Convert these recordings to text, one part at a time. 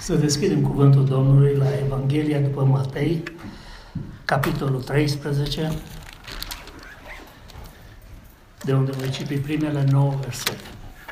Să deschidem cuvântul Domnului la Evanghelia după Matei, capitolul 13, de unde voi citi primele 9 versete.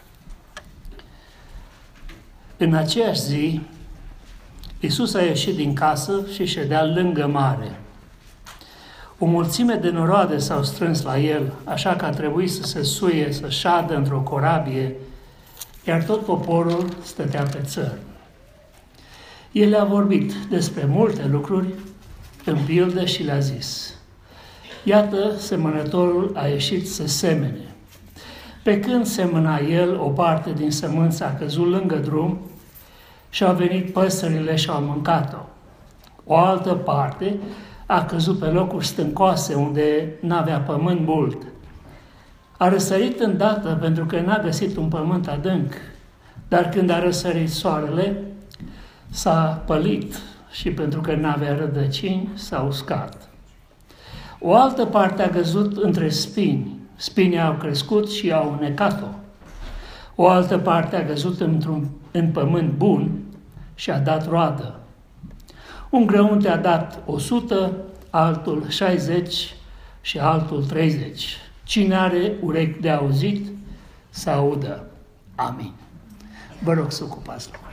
În aceeași zi, Iisus a ieșit din casă și ședea lângă mare. O mulțime de noroade s-au strâns la el, așa că a trebuit să se suie, să șadă într-o corabie, iar tot poporul stătea pe țărm. El le-a vorbit despre multe lucruri în pildă și le-a zis: iată, semănătorul a ieșit să semene. Pe când semăna el, o parte din sămânță a căzut lângă drum și au venit păsările și au mâncat-o. O altă parte a căzut pe locuri stâncoase, unde n-avea pământ mult. A răsărit îndată pentru că n-a găsit un pământ adânc, dar când a răsărit soarele, s-a pălit și pentru că n-avea rădăcini, s-a uscat. O altă parte a căzut între spini. Spinii au crescut și au unecat-o. O altă parte a căzut în pământ bun și a dat roadă. Un grăunte a dat 100, altul 60 și altul 30. Cine are urechi de auzit, să audă. Amin. Vă rog să ocupați locurile.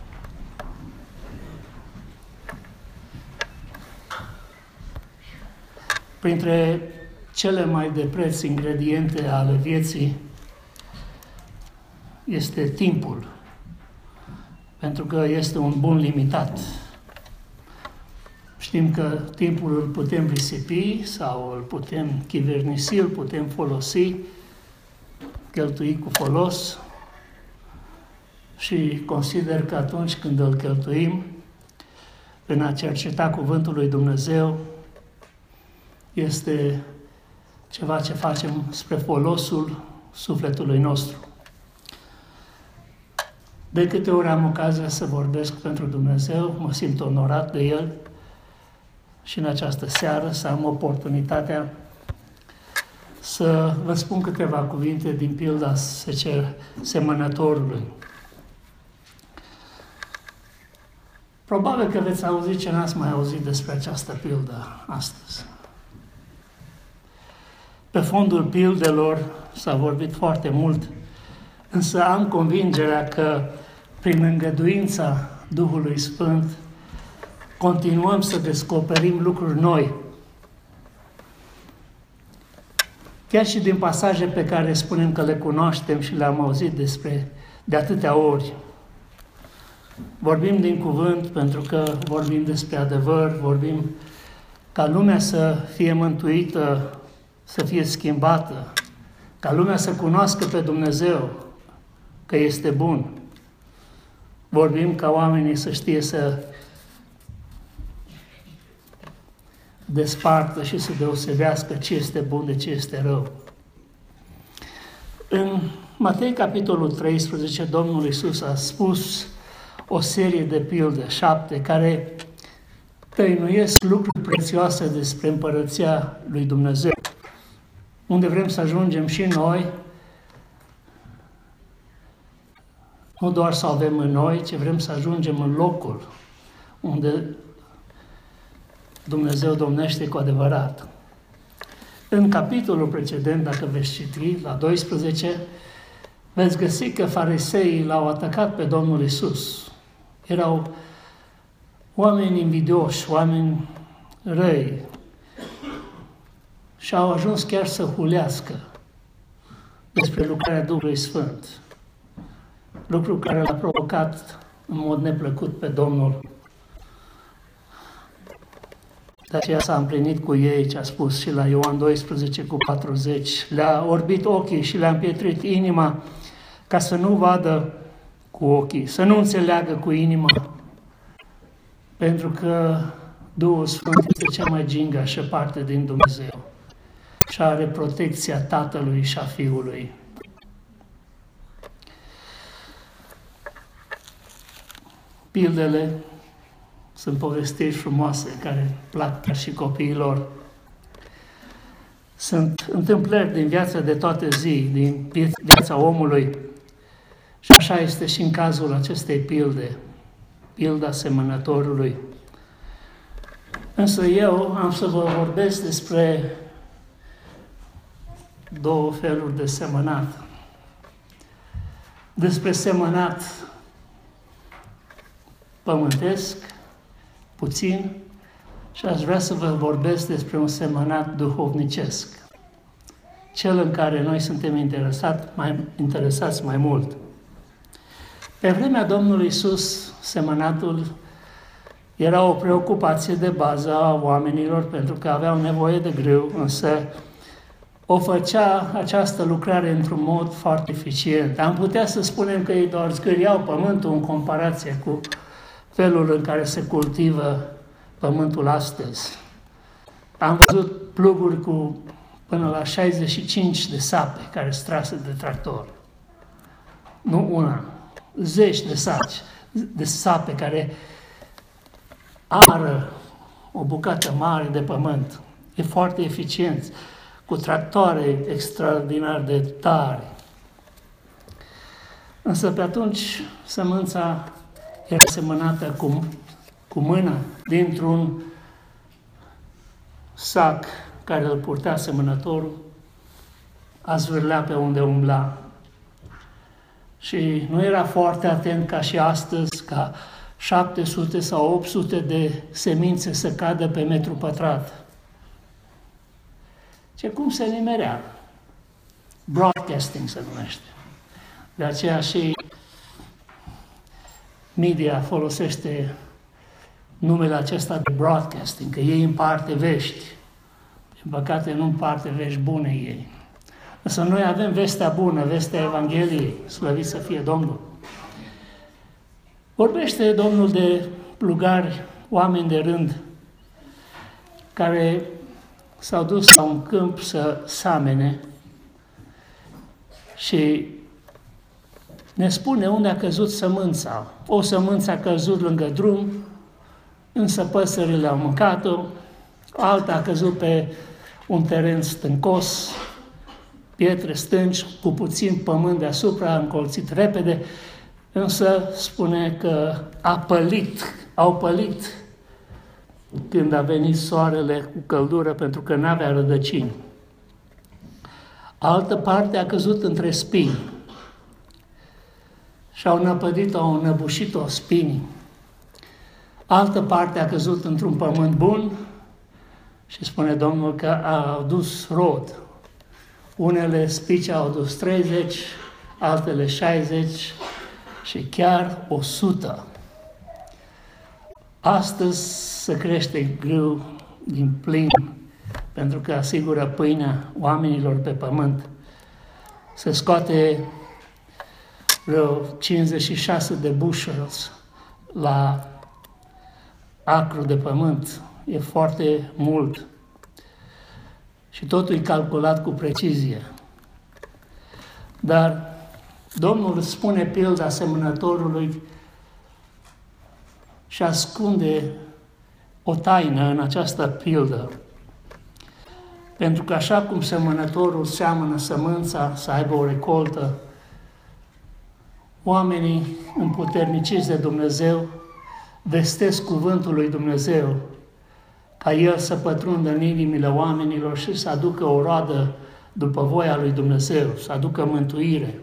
Printre cele mai de preț ingrediente ale vieții este timpul, pentru că este un bun limitat. Știm că timpul îl putem risipi sau îl putem chivernisi, îl putem folosi, cheltui cu folos, și consider că atunci când îl cheltuim în a cerceta cuvântul lui Dumnezeu, este ceva ce facem spre folosul sufletului nostru. De câte ori am ocazia să vorbesc pentru Dumnezeu, mă simt onorat de El și în această seară să am oportunitatea să vă spun câteva cuvinte din pilda semănătorului. Probabil că veți auzi ce n-ați mai auzit despre această pildă astăzi. Pe fondul pildelor s-a vorbit foarte mult, însă am convingerea că prin îngăduința Duhului Sfânt continuăm să descoperim lucruri noi. Chiar și din pasaje pe care spunem că le cunoaștem și le-am auzit despre de atâtea ori. Vorbim din cuvânt pentru că vorbim despre adevăr, vorbim ca lumea să fie mântuită, să fie schimbată, ca lumea să cunoască pe Dumnezeu, că este bun. Vorbim ca oamenii să știe să despartă și să deosebească ce este bun de ce este rău. În Matei, capitolul 13, Domnul Iisus a spus o serie de pilde, 7, care tăinuiesc lucruri prețioase despre împărăția lui Dumnezeu, unde vrem să ajungem și noi, nu doar să avem în noi, ci vrem să ajungem în locul unde Dumnezeu domnește cu adevărat. În capitolul precedent, dacă veți citi, la 12, veți găsi că fariseii l-au atacat pe Domnul Iisus. Erau oameni invidioși, oameni răi, și au ajuns chiar să hulească despre lucrarea Duhului Sfânt, lucru care l-a provocat în mod neplăcut pe Domnul. De aceea s-a împlinit cu ei ce a spus și la Ioan 12 cu 40. Le-a orbit ochii și le-a împietrit inima ca să nu vadă cu ochii, să nu înțeleagă cu inima, pentru că Duhul Sfânt este cea mai gingașă parte din Dumnezeu și are protecția Tatălui și a Fiului. Pildele sunt povestiri frumoase care plac ca și copiilor. Sunt întâmplări din viața de toată zi, din viața omului. Și așa este și în cazul acestei pilde. pilda semănătorului. Însă eu am să vă vorbesc despre două feluri de semănat. Despre semănat pământesc, puțin, și aș vrea să vă vorbesc despre un semănat duhovnicesc, cel în care noi suntem interesați mai mult. Pe vremea Domnului Iisus, semănatul era o preocupație de bază a oamenilor pentru că aveau nevoie de grâu, însă o făcea această lucrare într-un mod foarte eficient. Am putea să spunem că ei doar zgâriau pământul în comparație cu felul în care se cultivă pământul astăzi. Am văzut pluguri cu până la 65 de sape care strase de tractor. Nu una, zeci de sape care ară o bucată mare de pământ. E foarte eficient, cu tractoare extraordinar de tare. Însă pe atunci sămânța era semănată cu mâna dintr-un sac care îl purtea semănătorul, a zvârlea pe unde umbla. Și nu era foarte atent ca și astăzi, ca 700 sau 800 de semințe să cadă pe metru pătrat. Ce cum se nimerea? Broadcasting se numește. De aceea și media folosește numele acesta de broadcasting, că ei împarte vești. Din păcate nu împarte vești bune ei. Însă noi avem vestea bună, vestea Evangheliei, slăvit să fie Domnul. Vorbește Domnul de plugari, oameni de rând, care s-au dus la un câmp să samene și ne spune unde a căzut sămânța. O sămânță a căzut lângă drum, însă păsările au mâncat-o, alta a căzut pe un teren stâncos, pietre stânci, cu puțin pământ deasupra, a încolțit repede, însă spune că au pălit când a venit soarele cu căldură, pentru că n-avea rădăcini. Altă parte a căzut între spini și au năpădit-o, au înăbușit-o spinii. Altă parte a căzut într-un pământ bun și spune Domnul că a dus rod. Unele spice au dus 30, altele 60 și chiar 100. Astăzi se crește grâu din plin, pentru că asigură pâinea oamenilor pe pământ. Se scoate vreo 56 de bushels la acru de pământ. E foarte mult. Și totul e calculat cu precizie. Dar Domnul spune pilda semănătorului și ascunde o taină în această pildă. Pentru că așa cum semănătorul seamănă sămânța să aibă o recoltă, oamenii împuterniciți de Dumnezeu vestesc cuvântul lui Dumnezeu ca el să pătrundă în inimile oamenilor și să aducă o roadă după voia lui Dumnezeu, să aducă mântuire.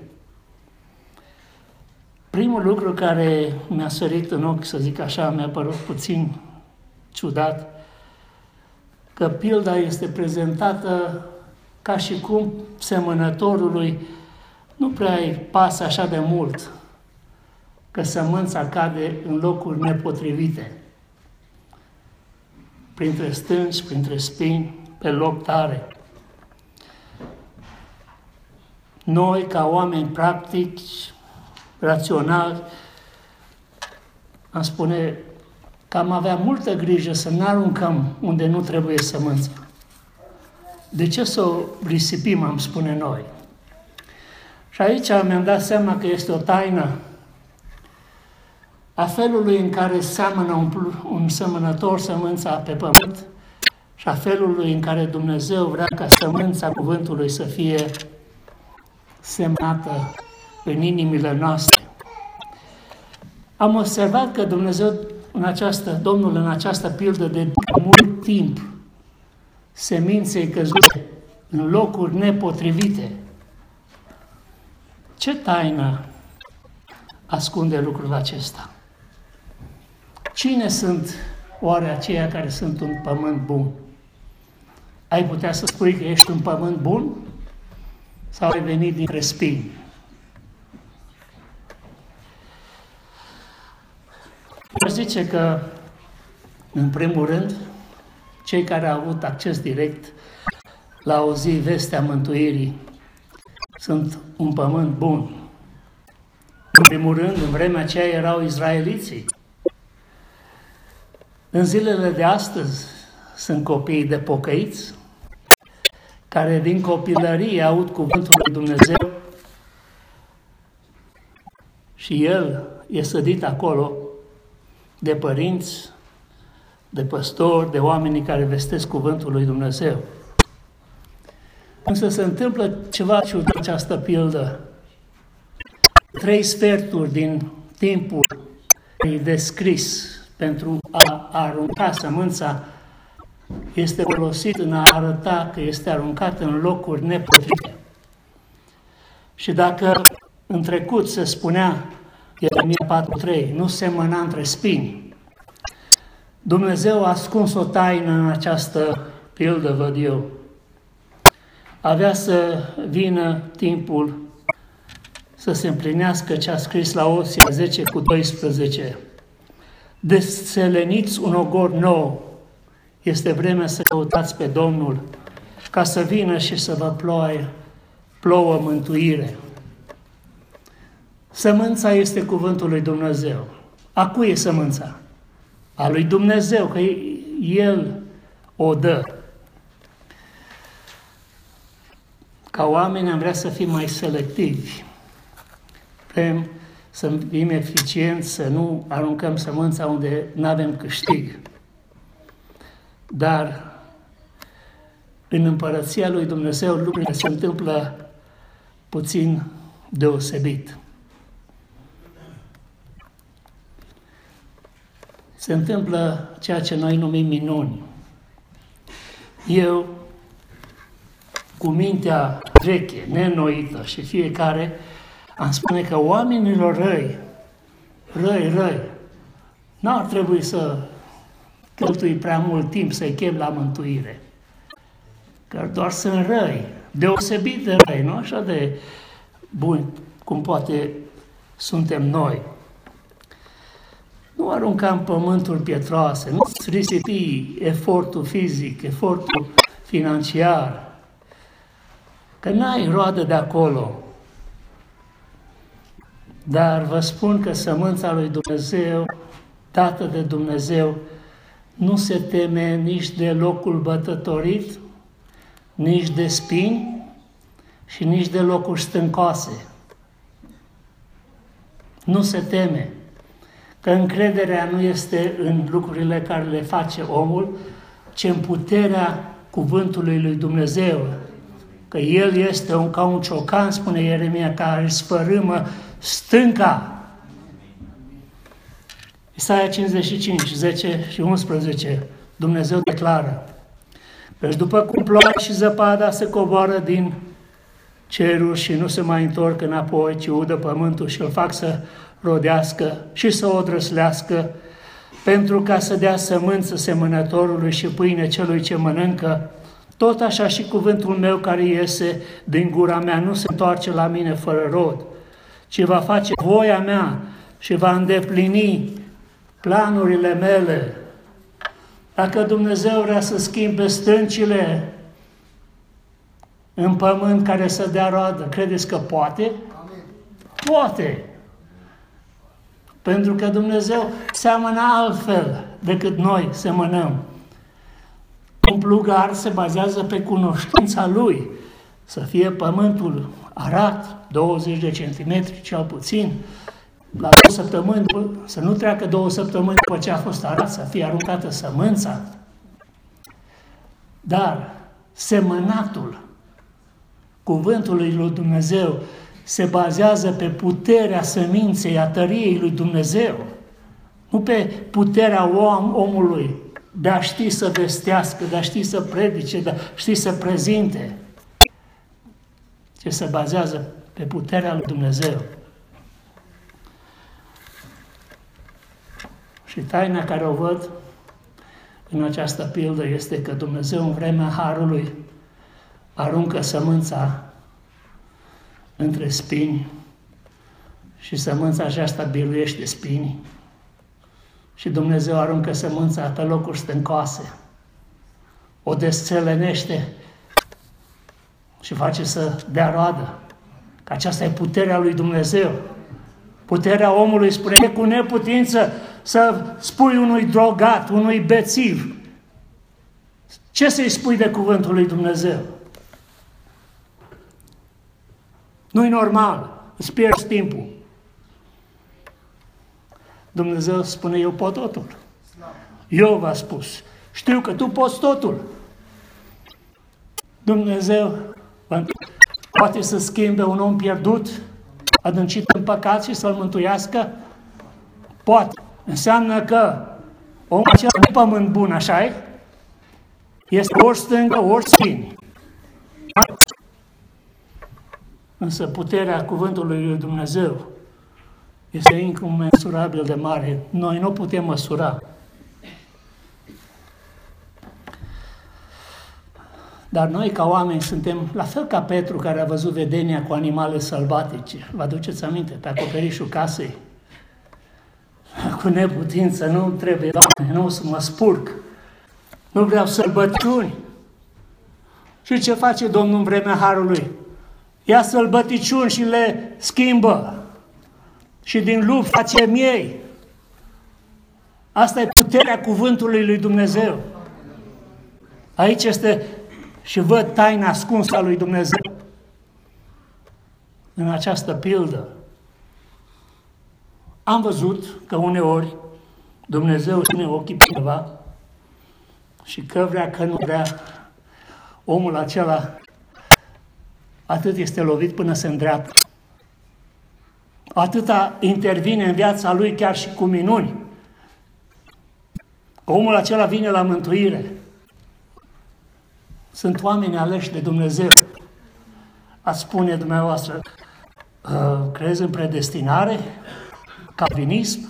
Primul lucru care mi-a sărit în ochi, să zic așa, mi-a părut puțin ciudat, că pilda este prezentată ca și cum semănătorului nu prea îi pasă așa de mult că sămânța cade în locuri nepotrivite, printre stânci, printre spini, pe loc tare. Noi, ca oameni practici, raționali, am spune că am avea multă grijă să nu aruncăm unde nu trebuie sămânța. De ce să o risipim, am spune noi? Și aici mi-am dat seama că este o taină a felului în care seamănă un semănător sămânța pe pământ și a felului în care Dumnezeu vrea ca sămânța cuvântului să fie semnată în inimile noastre. Am observat că Domnul în această pildă dedică mult timp seminței căzute în locuri nepotrivite. Ce taină ascunde lucrul acesta? Cine sunt oare aceia care sunt un pământ bun? Ai putea să spui că ești un pământ bun? Sau ai venit dintre spini? Aș zice că, în primul rând, cei care au avut acces direct la o zi vestea mântuirii sunt un pământ bun. În primul rând, în vremea aceea erau izraeliții. În zilele de astăzi sunt copiii de pocăiți, care din copilărie aud cuvântul lui Dumnezeu și el e sădit acolo de părinți, de păstori, de oamenii care vestesc cuvântul lui Dumnezeu. Însă se întâmplă ceva ciudat această pildă. 3 sferturi din timpul descris pentru a arunca sămânța este folosit în a arăta că este aruncat în locuri nepotrivite. Și dacă în trecut se spunea, Ieremia 4:3, nu semăna între spini, Dumnezeu a ascuns o taină în această pildă, văd eu. Avea să vină timpul să se împlinească ce a scris la Osea 10:12. Deseleniți un ogor nou, este vremea să căutați pe Domnul, ca să vină și să vă plouă mântuire. Sămânța este cuvântul lui Dumnezeu. A cui e sămânța? A lui Dumnezeu, că El o dă. Ca oameni am vrea să fim mai selectivi. Vrem să fim eficienți, să nu aruncăm sămânța unde nu avem câștig. Dar în împărăția lui Dumnezeu lucrurile se întâmplă puțin deosebit. Se întâmplă ceea ce noi numim minuni. Eu, cu mintea veche, neînnoită și fiecare, am spune că oamenilor răi, n-ar trebui să cheltui prea mult timp să-i chem la mântuire. Că doar sunt răi, deosebit de răi, nu așa de buni cum poate suntem noi. Nu arunca în pământuri pietroase, nu risipi efortul fizic, efortul financiar, că n-ai roadă de acolo. Dar vă spun că sămânța lui Dumnezeu, dată de Dumnezeu, nu se teme nici de locul bătătorit, nici de spini și nici de locuri stâncoase. Nu se teme, că încrederea nu este în lucrurile care le face omul, ci în puterea cuvântului lui Dumnezeu. Că El este ca un ciocan, spune Ieremia, care sfărâmă stânca. Isaia 55, 10 și 11, Dumnezeu declară: căci după cum ploaia și zăpada se coboară din ceruri și nu se mai întorc înapoi, ci udă pământul și îl fac să rodească și să o drăslească, pentru ca să dea sămânță semănătorului și pâine celui ce mănâncă, tot așa și cuvântul meu care iese din gura mea nu se întoarce la mine fără rod, ci va face voia mea și va îndeplini planurile mele. Dacă Dumnezeu vrea să schimbe stâncile în pământ care să dea roadă, credeți că poate? Amin. Poate! Pentru că Dumnezeu seamănă altfel decât noi semănăm. Un plugar se bazează pe cunoștința lui. Să fie pământul arat, 20 de centimetri cel puțin, la 2 săptămâni, să nu treacă 2 săptămâni după ce a fost arat, să fie aruncată sămânța. Dar semănatul cuvântului lui Dumnezeu se bazează pe puterea seminței, a tăriei lui Dumnezeu, nu pe puterea omului de a ști să vestească, de a ști să predice, de a ști să prezinte, ci se bazează pe puterea lui Dumnezeu. Și taina care o văd în această pildă este că Dumnezeu în vremea Harului aruncă sămânța între spini și sămânța aceasta biruiește spinii. Și Dumnezeu aruncă sămânța pe locuri stâncoase, o desțelenește și face să dea roadă. Că aceasta e puterea lui Dumnezeu. Puterea omului spune, e cu neputință să spui unui drogat, unui bețiv. Ce să-i spui de cuvântul lui Dumnezeu? Nu-i normal, îți pierzi timpul. Dumnezeu spune, eu pot totul. Eu v-am spus, știu că tu poți totul. Dumnezeu poate să schimbe un om pierdut, adâncit în păcat și să-l mântuiască? Poate. Înseamnă că omul acela nu pământ bun, așa-i? Este ori stângă, ori spini. Însă puterea cuvântului lui Dumnezeu este incomensurabil de mare. Noi nu putem măsura. Dar noi, ca oameni, suntem la fel ca Petru, care a văzut vedenia cu animale sălbatice. Vă aduceți aminte? Pe acoperișul casei. Cu neputință, nu trebuie, Doamne, nu să mă spurc. Nu vreau sălbăciuni. Și ce face Domnul în vremea Harului? Ia sălbăticiuni și le schimbă. Și din lup face miei. Asta e puterea cuvântului lui Dumnezeu. Aici este și văd taina ascunsă a lui Dumnezeu. În această pildă am văzut că uneori Dumnezeu ține ochii pe ceva și că vrea, că nu vrea, omul acela atât este lovit până se îndreaptă. Atâta intervine în viața lui chiar și cu minuni. Omul acela vine la mântuire. Sunt oameni aleși de Dumnezeu. Ați spune dumneavoastră, crezi în predestinare? Calvinism?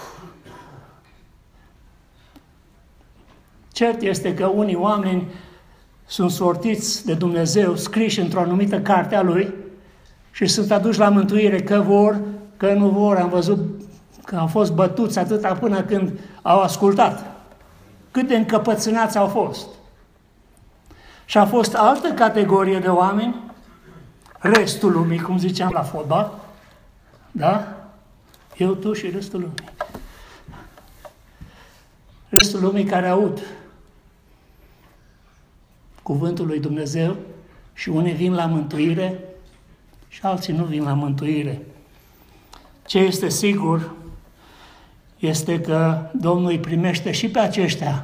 Cert este că unii oameni sunt sortiți de Dumnezeu, scriși într-o anumită carte a Lui și sunt aduși la mântuire, că vor, că nu vor. Am văzut că au fost bătuți atâta până când au ascultat. Cât de încăpățânați au fost. Și a fost altă categorie de oameni, restul lumii, cum ziceam la fotbal, da? Eu, tu și restul lumii. Restul lumii care aud cuvântul lui Dumnezeu și unii vin la mântuire și alții nu vin la mântuire. Ce este sigur este că Domnul îi primește și pe aceștia.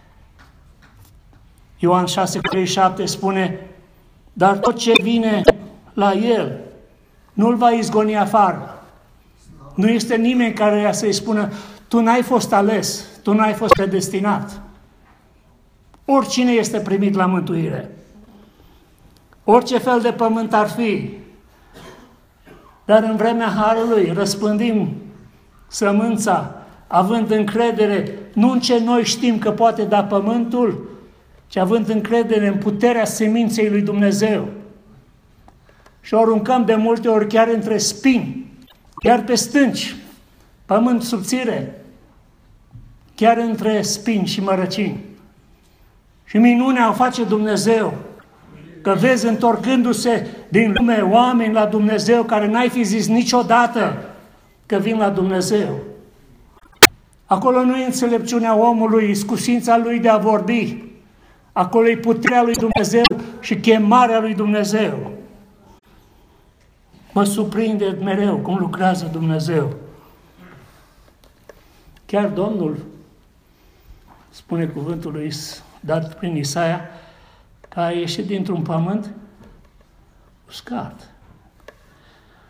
Ioan 6,37 spune, dar tot ce vine la El nu-l va izgoni afară. Nu este nimeni care ia să-i spună, tu n-ai fost ales, tu n-ai fost predestinat. Oricine este primit la mântuire. Orice fel de pământ ar fi. Dar în vremea Harului răspândim sămânța, având încredere, nu în ce noi știm că poate da pământul, ci având încredere în puterea seminței lui Dumnezeu. Și o aruncăm de multe ori chiar între spini, chiar pe stânci, pământ subțire, chiar între spini și mărăcini. Și minunea o face Dumnezeu, că vezi întorcându-se din lume oameni la Dumnezeu care n-ai fi zis niciodată că vin la Dumnezeu. Acolo nu e înțelepciunea omului, iscusința lui de a vorbi. Acolo e puterea lui Dumnezeu și chemarea lui Dumnezeu. Mă surprinde mereu cum lucrează Dumnezeu. Chiar Domnul, spune cuvântul lui dat prin Isaia, că a ieșit dintr-un pământ uscat.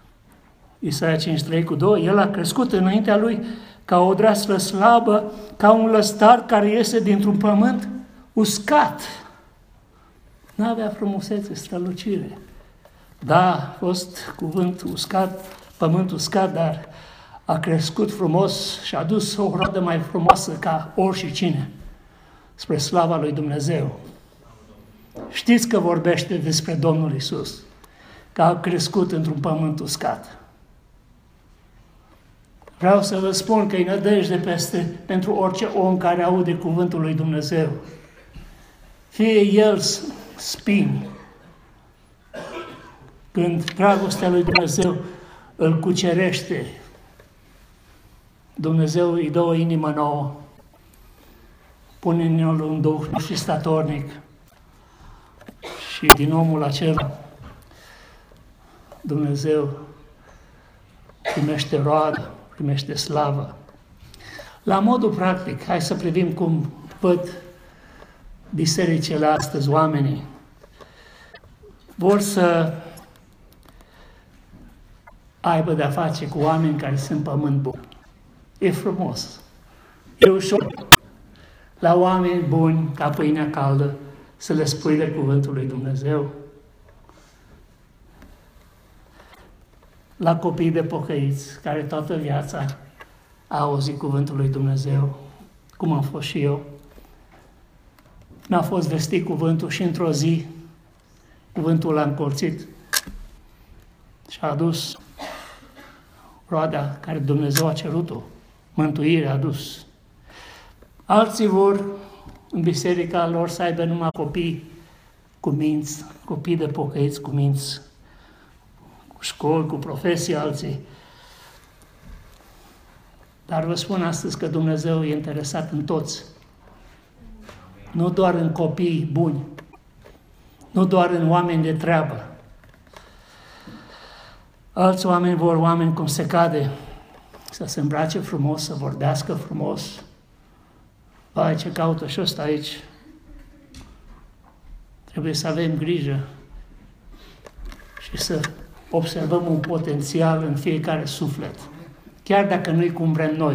Isaia 53:2, el a crescut înaintea lui ca o dreaslă slabă, ca un lăstar care iese dintr-un pământ uscat. N-avea frumusețe, strălucire. Da, a fost cuvânt uscat, pământ uscat, dar a crescut frumos și a dus o roadă mai frumoasă ca oricine spre slava lui Dumnezeu. Știți că vorbește despre Domnul Iisus, că a crescut într-un pământ uscat. Vreau să vă spun că e nădejde pentru orice om care aude cuvântul lui Dumnezeu. Fie el spin, când dragostea lui Dumnezeu îl cucerește, Dumnezeu îi dă o inimă nouă, pune în el un duh și statornic și din omul acela Dumnezeu primește roadă, primește slavă. La modul practic, hai să privim cum văd bisericile astăzi, oamenii. Vor să aibă de-a face cu oameni care sunt pământ bun. E frumos, e ușor la oameni buni, ca pâinea caldă, să le spui de cuvântul lui Dumnezeu. La copii de pocăiți, care toată viața au auzit cuvântul lui Dumnezeu, cum am fost și eu. Mi-a fost vestit cuvântul și într-o zi cuvântul l-a încolțit și a adus roada care Dumnezeu a cerut-o, mântuire a adus. Alții vor în biserica lor să aibă numai copii cu minți, copii de pocăiți cu minți, cu școli, cu profesii, alții. Dar vă spun astăzi că Dumnezeu e interesat în toți. Nu doar în copii buni, nu doar în oameni de treabă. Alți oameni vor oameni cum se cade, să se îmbrace frumos, să vorbească frumos. Vai, ce caută și ăsta aici. Trebuie să avem grijă și să observăm un potențial în fiecare suflet, chiar dacă nu-i cum vrem noi.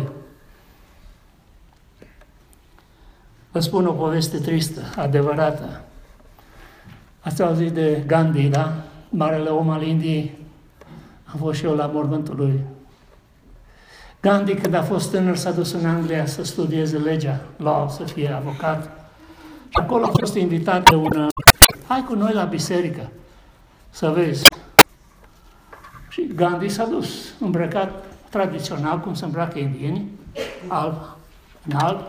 Vă spun o poveste tristă, adevărată. Ați auzit de Gandhi, da? Marele om al Indiei. Am fost și eu la mormântul lui. Gandhi, când a fost tânăr, s-a dus în Anglia să studieze legea, să fie avocat. Și acolo a fost invitat de hai cu noi la biserică, să vezi. Și Gandhi s-a dus, îmbrăcat tradițional, cum se îmbracă indienii, în alb.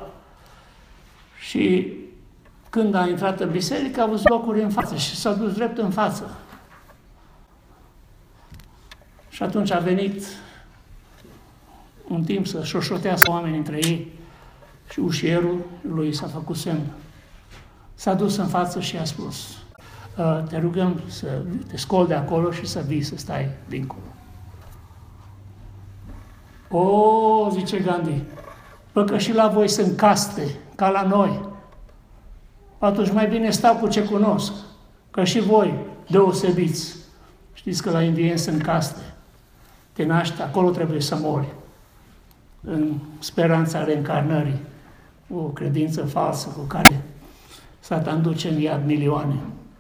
Și când a intrat în biserică, a văzut locuri în față și s-a dus drept în față. Și atunci a venit un timp să șoșotească oamenii între ei și ușierul lui s-a făcut semn. S-a dus în față și a spus, te rugăm să te scoli de acolo și să vii să stai dincolo. O, zice Gandhi, bă, că și la voi sunt caste, ca la noi. Atunci mai bine stau cu ce cunosc, că și voi deosebiți. Știți că la indieni sunt caste. Te naști, acolo trebuie să mori. În speranța reîncarnării, o credință falsă cu care Satan duce în iad milioane.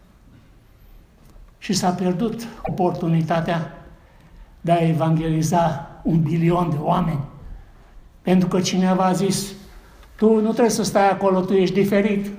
Și s-a pierdut oportunitatea de a evangeliza 1 bilion de oameni. Pentru că cineva a zis, tu nu trebuie să stai acolo, tu ești diferit.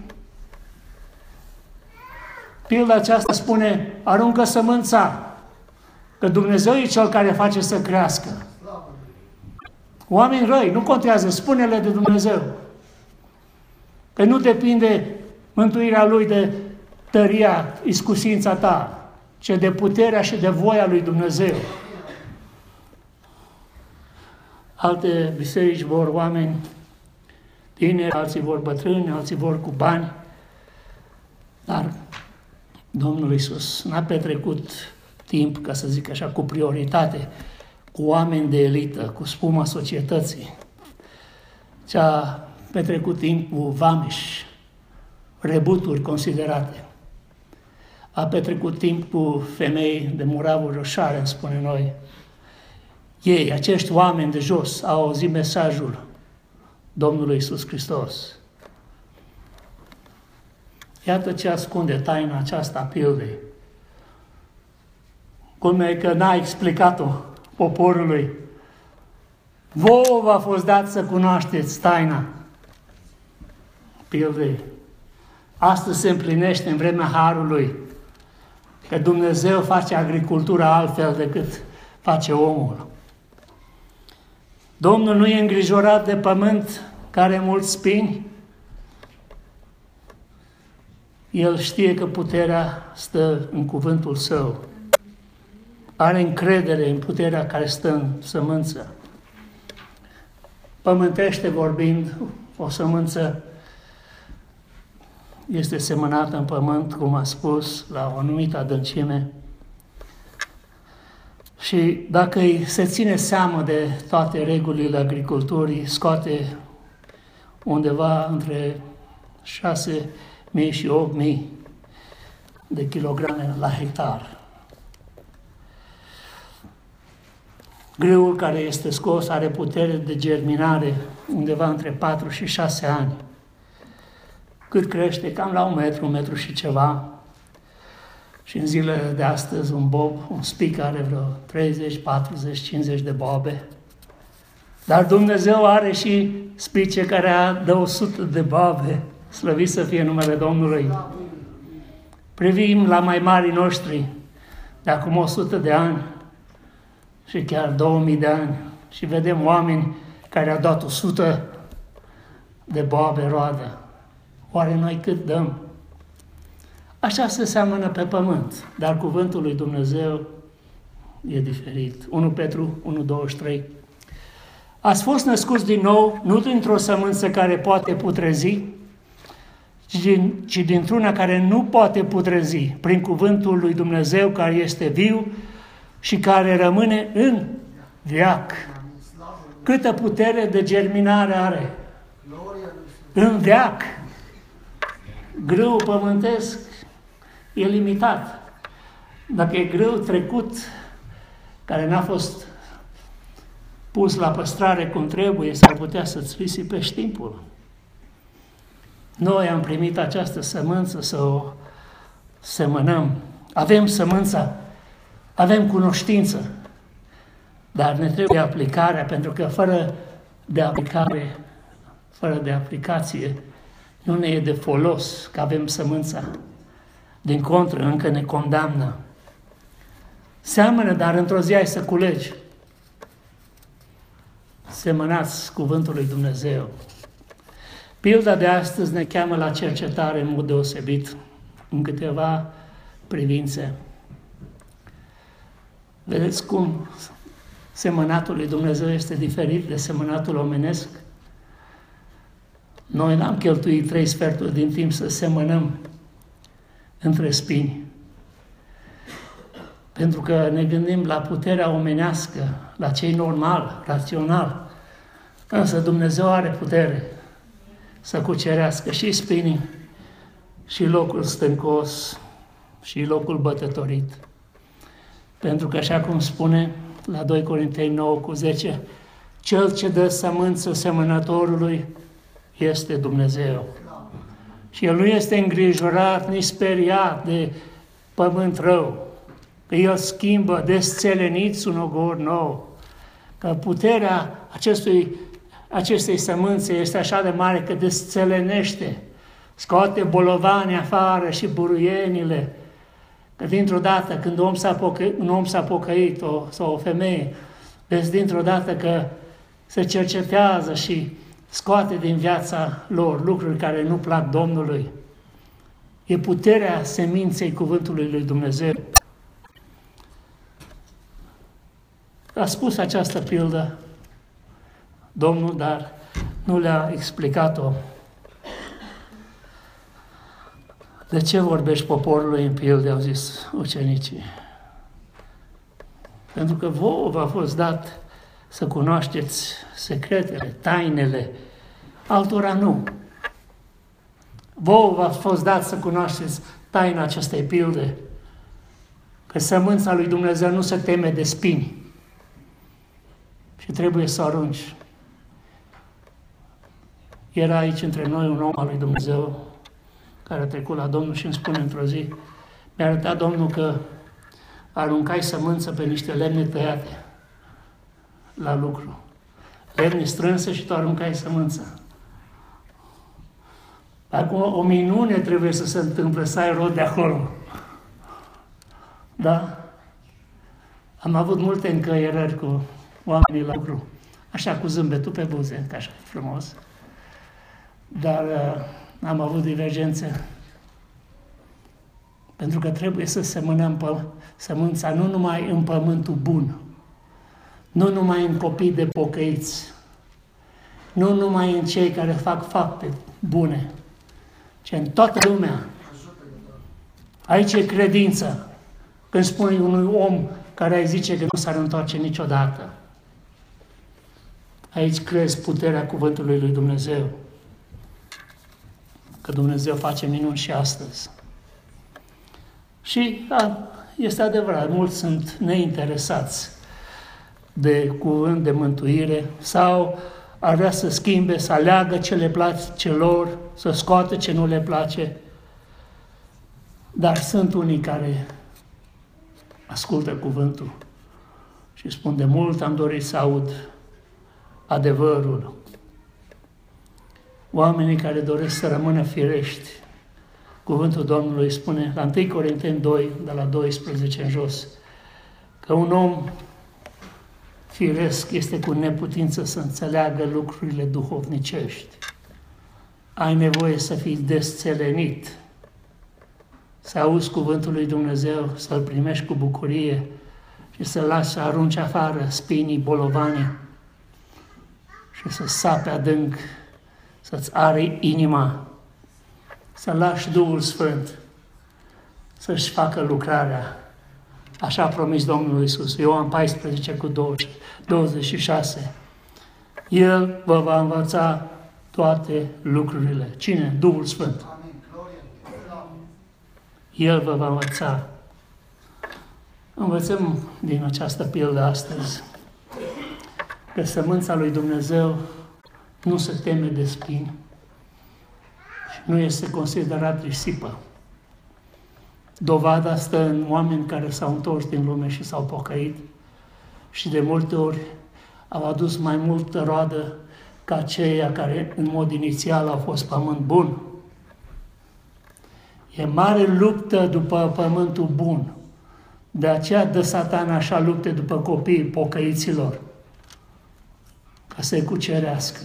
Pilda aceasta spune, aruncă sămânța, că Dumnezeu e Cel care face să crească. Oameni răi, nu contează, spune-le de Dumnezeu. Că nu depinde mântuirea Lui de tăria, iscusința ta, ci de puterea și de voia lui Dumnezeu. Alte biserici vor oameni tineri, alții vor bătrâni, alții vor cu bani, dar Domnul Iisus n-a petrecut timp, ca să zic așa, cu prioritate, cu oameni de elită, cu spuma societății, ci a petrecut timp cu vameși, rebuturi considerate. A petrecut timp cu femei de muravuri roșare, spune noi. Ei, acești oameni de jos, au auzit mesajul Domnului Iisus Hristos. Iată ce ascunde taina aceasta a pildei. Cum e că n-a explicat-o poporului. Vouă v-a fost dat să cunoașteți taina pildei. Astăzi se împlinește în vremea Harului că Dumnezeu face agricultura altfel decât face omul. Domnul nu e îngrijorat de pământ care are mulți spini. El știe că puterea stă în cuvântul Său. Are încredere în puterea care stă în sămânță. Pământește vorbind, o sămânță este semănată în pământ, cum a spus, la o anumită adâncime. Și dacă se ține seamă de toate regulile agriculturii, scoate undeva între 6.000 și 8.000 de kilograme la hectar. Grâul care este scos are putere de germinare undeva între 4 și 6 ani. Cât crește? Cam la 1 metru și ceva. Și în zilele de astăzi un bob, un spic are vreo 30, 40, 50 de bobe. Dar Dumnezeu are și spice care dă 100 de bobe. Slăvit să fie numele Domnului. Privim la mai marii noștri de acum 100 de ani și chiar 2000 de ani și vedem oameni care au dat 100 de boabe roadă. Oare noi cât dăm? Așa se seamănă pe pământ, dar cuvântul lui Dumnezeu e diferit. 1 Petru 1:23. Ați fost născuți din nou, nu dintr-o sămânță care poate putrezi, ci dintr-una care nu poate putrezi, prin cuvântul lui Dumnezeu care este viu și care rămâne în veac. Câtă putere de germinare are? În veac. Grâul pământesc e limitat. Dacă e grâu trecut, care n-a fost pus la păstrare cum trebuie, s-ar putea să-ți risipești timpul. Noi am primit această sămânță să o semănăm. Avem sămânța, avem cunoștință, dar ne trebuie aplicarea, pentru că fără de aplicare, fără de aplicație, nu ne e de folos că avem sămânța. Din contră, încă ne condamnă. Seamănă, dar într-o zi ai să culegi. Semănați cuvântul lui Dumnezeu. Pilda de astăzi ne cheamă la cercetare în mod deosebit, în câteva privințe. Vedeți cum semănatul lui Dumnezeu este diferit de semănatul omenesc? Noi n-am cheltuit 3 sferturi din timp să semănăm între spini. Pentru că ne gândim la puterea omenească, la ce e normal, rațional. Însă Dumnezeu are putere să cucerească și spinii, și locul stâncos, și locul bătătorit. Pentru că, așa cum spune la 2 Corinteni 9:10, cel ce dă sămânță semănătorului este Dumnezeu. Și El nu este îngrijorat, nici speriat de pământ rău, că El schimbă desțelenit un ogor nou, că puterea acestei sămânțe este așa de mare că desțelenește, scoate bolovanii afară și buruienile, că dintr-o dată când un om s-a pocăit sau o femeie, vezi dintr-o dată că se cercetează și scoate din viața lor lucruri care nu plac Domnului. E puterea seminței cuvântului lui Dumnezeu. A spus această pildă Domnul, dar nu le-a explicat-o. De ce vorbești poporului în pilde, au zis ucenicii. Pentru că vouă v-a fost dat să cunoașteți secretele, tainele, altora nu. Vouă v-a fost dat să cunoașteți taina acestei pilde, că sămânța lui Dumnezeu nu se teme de spini. și trebuie să arunci. Era aici între noi un om al lui Dumnezeu care a trecut la Domnul și îmi spune într-o zi, mi-a arătat Domnul că aruncai sămânță pe niște lemne tăiate la lucru. Lemne strânse și tu aruncai sămânță. Acum o minune trebuie să se întâmple, să ai rod de acolo. Da? Am avut multe încăierări cu oamenii la lucru, așa cu zâmbetul pe buze, că așa e frumos. Dar am avut divergențe. Pentru că trebuie să semănăm sămânța nu numai în pământul bun, nu numai în copii de pocăiți, nu numai în cei care fac fapte bune, ci în toată lumea. Aici e credința. Când spui unui om care ai zice că nu s-ar întoarce niciodată, aici crezi puterea cuvântului lui Dumnezeu. Că Dumnezeu face minuni și astăzi. Și da, este adevărat, mulți sunt neinteresați de cuvânt de mântuire sau ar vrea să schimbe, să aleagă ce le place lor, să scoată ce nu le place. Dar sunt unii care ascultă cuvântul și spun, de mult am dorit să aud adevărul. Oamenii care doresc să rămână firești. Cuvântul Domnului spune la 1 Corinteni 2, de la 12 în jos, că un om firesc este cu neputință să înțeleagă lucrurile duhovnicești. Ai nevoie să fii desțelenit, să auzi cuvântul lui Dumnezeu, să-l primești cu bucurie și să lași să arunci afară spinii, bolovanii și să sape adânc, să-ți are inima, să lași Duhul Sfânt să-și facă lucrarea. Așa a promis Domnul Iisus, Ioan 14 cu 26. El vă va învăța toate lucrurile. Cine? Duhul Sfânt. El vă va învăța. Învățăm din această pildă astăzi că sămânța lui Dumnezeu nu se teme de spini și nu este considerat risipă. Dovada stă în oameni care s-au întors din lume și s-au pocăit și de multe ori au adus mai multă roadă ca aceia care în mod inițial au fost pământ bun. E mare luptă după pământul bun. De aceea dă Satan așa lupte după copiii pocăiților, ca să-i cucerească.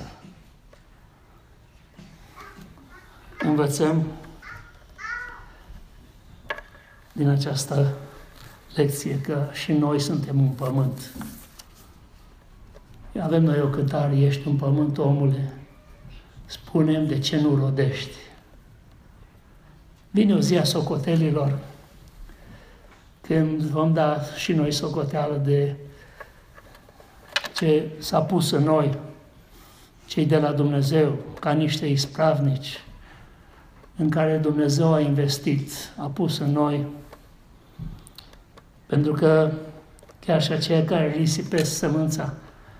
Învățăm din această lecție că și noi suntem un pământ. Avem noi o cântare, ești un pământ, omule, spune-mi de ce nu rodești. Vine o zi a socotelilor, când vom da și noi socoteală de ce s-a pus în noi, cei de la Dumnezeu, ca niște ispravnici, în care Dumnezeu a investit, a pus în noi, pentru că chiar și aceia care risipesc sămânța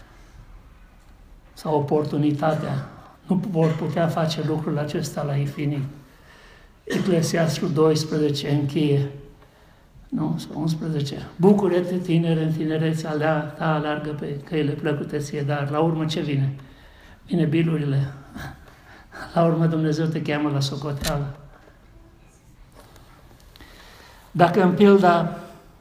sau oportunitatea, nu vor putea face lucrul acesta la infinit. Eclesiastul 12 încheie, nu, sau 11. Bucură-te, tinere, în tinerețea ta aleargă pe căile plăcute ție, dar la urmă ce vine? Vine bilurile. La urmă Dumnezeu te cheamă la socoteală. Dacă în pilda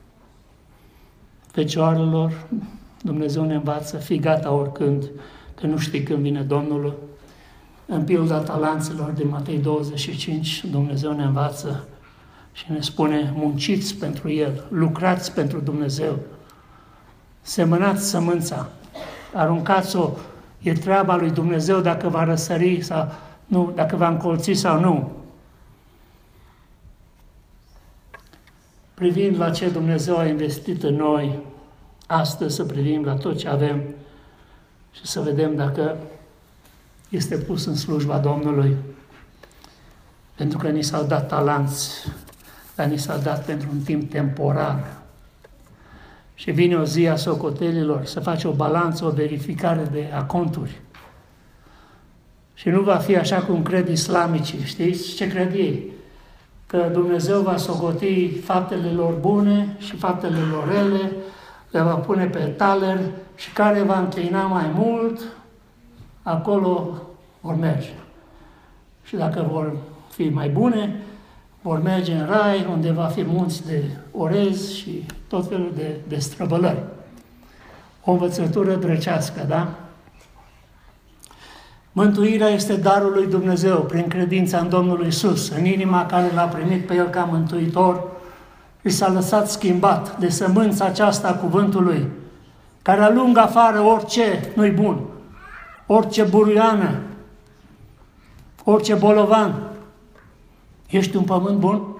fecioarelor Dumnezeu ne învață, fii gata oricând, că nu știi când vine Domnul. În pilda talanților din Matei 25, Dumnezeu ne învață și ne spune, munciți pentru El, lucrați pentru Dumnezeu, semănați sămânța, aruncați-o, e treaba lui Dumnezeu dacă va răsări sau nu, dacă va încolți sau nu. Privind la ce Dumnezeu a investit în noi, astăzi să privim la tot ce avem și să vedem dacă este pus în slujba Domnului. Pentru că ni s-au dat talanți, dar ni s-au dat pentru un timp temporar. și vine o zi a socotelilor, să face o balanță, o verificare de aconturi. Și nu va fi așa cum cred islamicii. Știți ce cred ei? Că Dumnezeu va socoti faptele lor bune și faptele lor rele, le va pune pe taler și care va înclina mai mult, acolo vor merge. Și dacă vor fi mai bune, vor merge în rai, unde va fi munți de orez și tot felul de străbălări. O învățătură drăcească, da? Mântuirea este darul lui Dumnezeu prin credința în Domnul Iisus, în inima care l-a primit pe El ca mântuitor și s-a lăsat schimbat de sămânța aceasta a cuvântului, care alungă afară orice nu-i bun, orice buruiană, orice bolovan. Ești un pământ bun?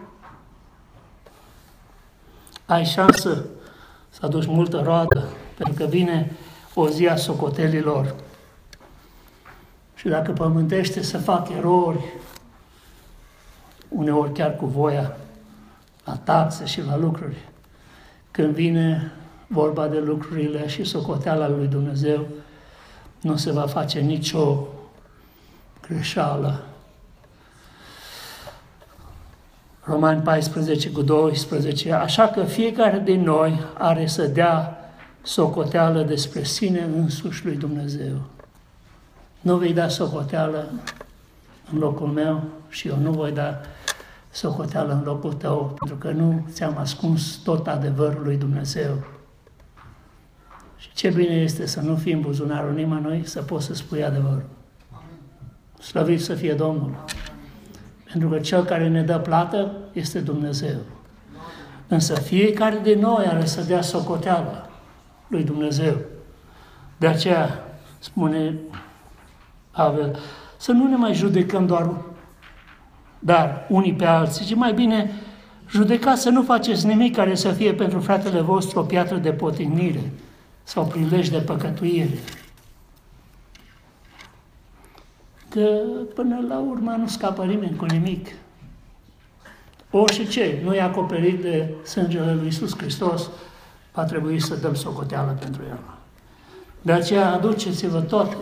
Ai șansă să aduci multă roadă, pentru că vine o zi a socotelilor. Și dacă pământește să fac erori, uneori chiar cu voia, la taxe și la lucruri, când vine vorba de lucrurile și socoteala lui Dumnezeu, nu se va face nicio greșeală. Romani 14:12, așa că fiecare din noi are să dea socoteală despre sine însuși lui Dumnezeu. Nu vei da socoteală în locul meu și eu nu voi da socoteală în locul tău, pentru că nu ți-am ascuns tot adevărul lui Dumnezeu. Și ce bine este să nu fii în buzunarul nimănui, să poți să spui adevărul. Slăvit să fie Domnul! Pentru că Cel care ne dă plată este Dumnezeu. Însă fiecare din noi are să dea socoteală lui Dumnezeu. De aceea spune Pavel, să nu ne mai judecăm dar unii pe alții, ci mai bine judecați să nu faceți nimic care să fie pentru fratele vostru o piatră de potignire sau prilej de păcătuire. Că până la urmă nu scapă nimeni cu nimic. Orice nu e acoperit de sângele lui Iisus Hristos, va trebui să dăm socoteală pentru El. De aceea aduceți-vă toate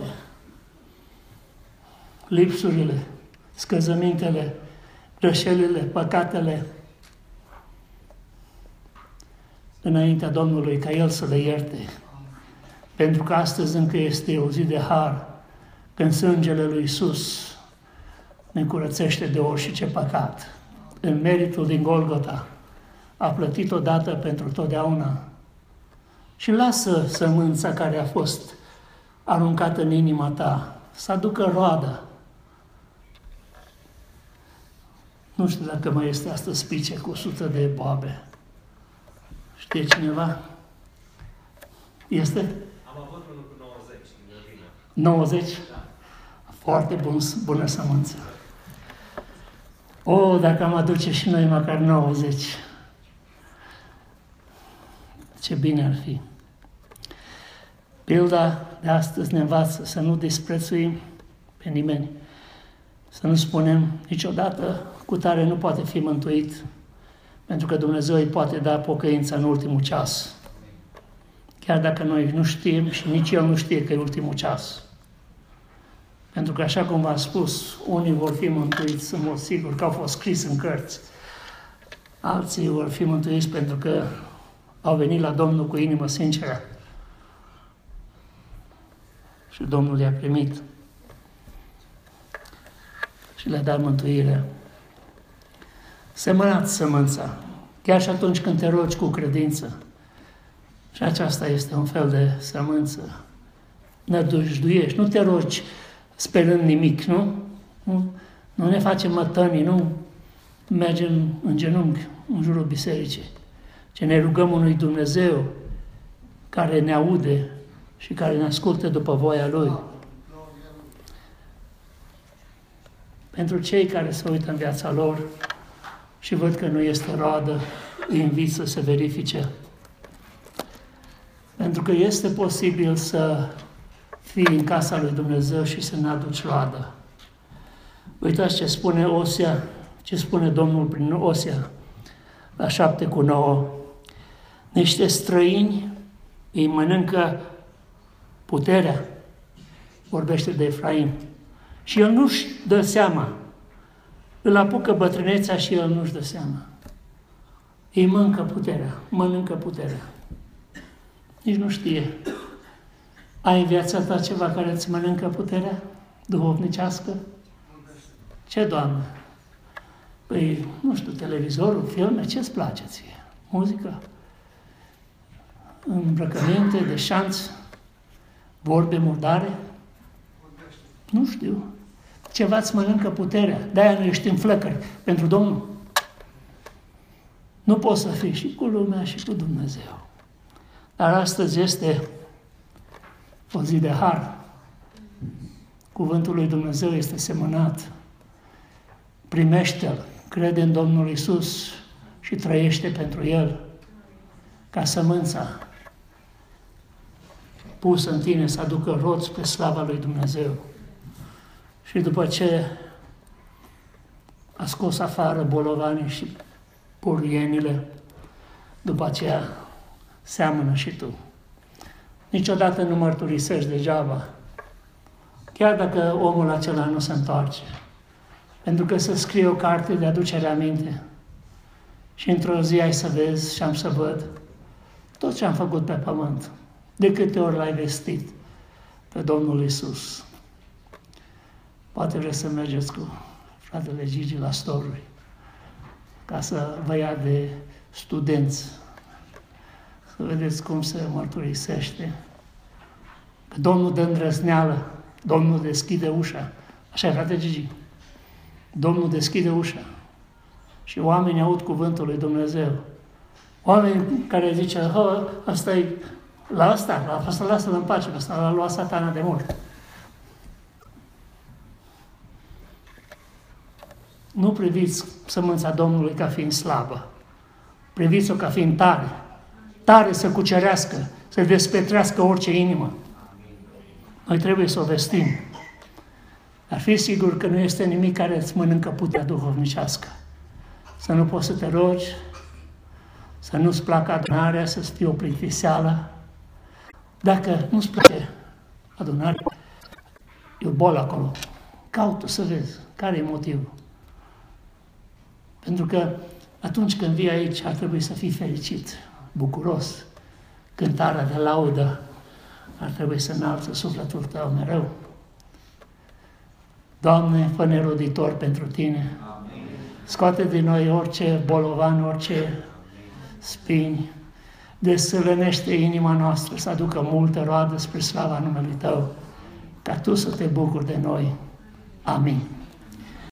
lipsurile, scăzămintele, greșelile, păcatele înaintea Domnului, ca El să le ierte. Pentru că astăzi încă este o zi de har, când sângele lui Iisus ne curățește de orice păcat. În meritul din Golgota a plătit odată pentru totdeauna. Și lasă sămânța care a fost aruncată în inima ta să aducă roadă. Nu știu dacă mai este astăzi spice cu 100 de boabe. Știe cineva? Este? Am avut unul cu 90 din Găvină. 90? Da. Foarte bună sămânță. O, dacă am aduce și noi măcar 90. Ce bine ar fi. Pilda de astăzi ne învață să nu disprețuim pe nimeni. Să nu spunem niciodată cutare nu poate fi mântuit, pentru că Dumnezeu îi poate da pocăința în ultimul ceas. Chiar dacă noi nu știm și nici El nu știe că e ultimul ceas. Pentru că, așa cum v-am spus, unii vor fi mântuiți în mod sigur că au fost scris în cărți. Alții vor fi mântuiți pentru că au venit la Domnul cu inimă sinceră. Și Domnul i-a primit. Și le-a dat mântuirea. Semănați sămânța, chiar și atunci când te rogi cu credință. Și aceasta este un fel de sămânță. Nădăjduiești, nu te rogi sperând nimic, nu? Nu ne facem mătănii, nu mergem în genunchi în jurul bisericii, ci ne rugăm unui Dumnezeu care ne aude și care ne ascultă după voia Lui. Pentru cei care se uită în viața lor și văd că nu este roadă, îi invit să se verifice. Pentru că este posibil să fii în casa lui Dumnezeu și să ne aduci roadă. Uitați ce spune Osea, ce spune Domnul prin Osea, la 7:9. Niște străini îi mănâncă puterea, vorbește de Efraim. Și el nu-și dă seama. Îl apucă bătrânețea și el nu-și dă seama. Îi mănâncă puterea. Nici nu știe. Ai în viața ta ceva care îți mănâncă puterea duhovnicească? Ce, Doamne? Păi, nu știu, televizorul, filme, ce-ți place ție? Muzică? Îmbrăcăminte, de șanț? Vorbe murdare? Nu știu. Ceva îți mănâncă puterea. De-aia nu ești în flăcări pentru Domnul. Nu poți să fii și cu lumea și cu Dumnezeu. Dar astăzi este o zi de har. Cuvântul lui Dumnezeu este semănat. Primește-l, crede în Domnul Iisus și trăiește pentru El, ca sămânța pusă în tine să aducă roți pe slava lui Dumnezeu. Și după ce a scos afară bolovanii și purienile, după aceea seamănă și tu. Niciodată nu mărturisești degeaba, chiar dacă omul acela nu se întoarce. Pentru că să scrie o carte de aducere aminte și într-o zi ai să vezi și am să văd tot ce am făcut pe pământ, de câte ori l-ai vestit pe Domnul Iisus. Poate vreți să mergeți cu fratele Gigi la Storuri, ca să vă ia de studenți, să vedeți cum se mărturisește. Că Domnul dă îndrăzneală, Domnul deschide ușa. Așa e, frate Gigi. Domnul deschide ușa și oamenii aud cuvântul lui Dumnezeu. Oameni care zice, asta e, la asta lasă-l în pace, asta l-a luat Satana de mult. Nu priviți sămânța Domnului ca fiind slabă. Priviți-o ca fiind tare. Tare să cucerească, să despetrească orice inimă. Noi trebuie să o vestim. Dar fii sigur că nu este nimic care îți mănâncă puterea duhovnicească. Să nu poți să te rogi, să nu-ți placă adunarea, să-ți fie o plictiseală. Dacă nu-ți place adunarea, e o bolă acolo. Caută să vezi care e motivul. Pentru că atunci când vii aici ar trebui să fii fericit, bucuros. Cântarea de laudă ar trebui să înalță sufletul tău mereu. Doamne, fă-ne roditor pentru Tine. Amin. Scoate din noi orice bolovan, orice spini. Desălănește inima noastră să aducă multă roadă spre slava numelui Tău, ca Tu să te bucuri de noi. Amin.